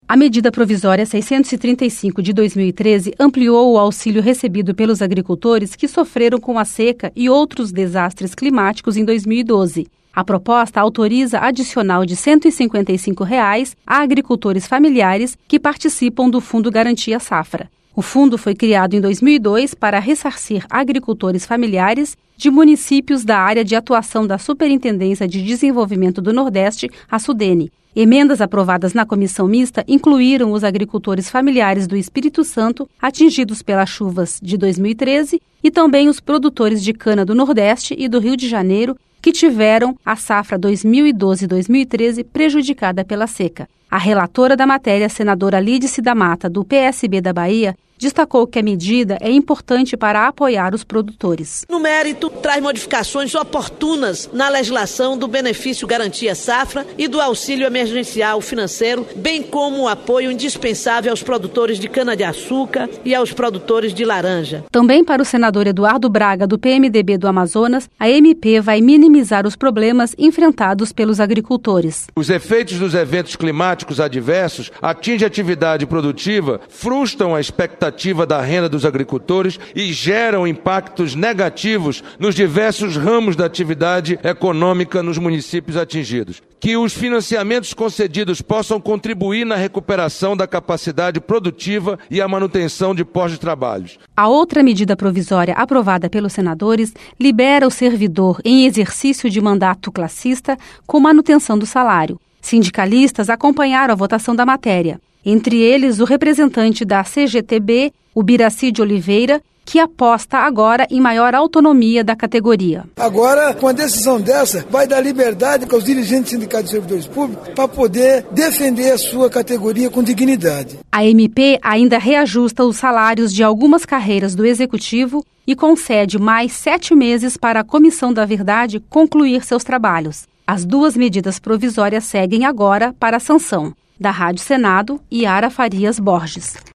A medida provisória 635 de 2013 ampliou o auxílio recebido pelos agricultores que sofreram com a seca e outros desastres climáticos em 2012. A proposta autoriza adicional de R$ 155 a agricultores familiares que participam do Fundo Garantia Safra. O fundo foi criado em 2002 para ressarcir agricultores familiares de municípios da área de atuação da Superintendência de Desenvolvimento do Nordeste, a SUDENE. Emendas aprovadas na comissão mista incluíram os agricultores familiares do Espírito Santo atingidos pelas chuvas de 2013 e também os produtores de cana do Nordeste e do Rio de Janeiro que tiveram a safra 2012-2013 prejudicada pela seca. A relatora da matéria, senadora Lídice da Mata, do PSB da Bahia, destacou que a medida é importante para apoiar os produtores. No mérito, traz modificações oportunas na legislação do benefício Garantia Safra e do auxílio emergencial financeiro, bem como o apoio indispensável aos produtores de cana-de-açúcar e aos produtores de laranja. Também para o senador Eduardo Braga, do PMDB do Amazonas, a MP vai minimizar os problemas enfrentados pelos agricultores. Os efeitos dos eventos climáticos adversos atingem a atividade produtiva, frustram a expectativa da renda dos agricultores e geram impactos negativos nos diversos ramos da atividade econômica nos municípios atingidos. Que os financiamentos concedidos possam contribuir na recuperação da capacidade produtiva e a manutenção de postos de trabalho. A outra medida provisória aprovada pelos senadores libera o servidor em exercício de mandato classista com manutenção do salário. Sindicalistas acompanharam a votação da matéria. Entre eles, o representante da CGTB, o Biraci de Oliveira, que aposta agora em maior autonomia da categoria. Agora, com a decisão dessa, vai dar liberdade para os dirigentes sindicatos de servidores públicos para poder defender a sua categoria com dignidade. A MP ainda reajusta os salários de algumas carreiras do Executivo e concede mais 7 meses para a Comissão da Verdade concluir seus trabalhos. As duas medidas provisórias seguem agora para a sanção. Da Rádio Senado, Yara Farias Borges.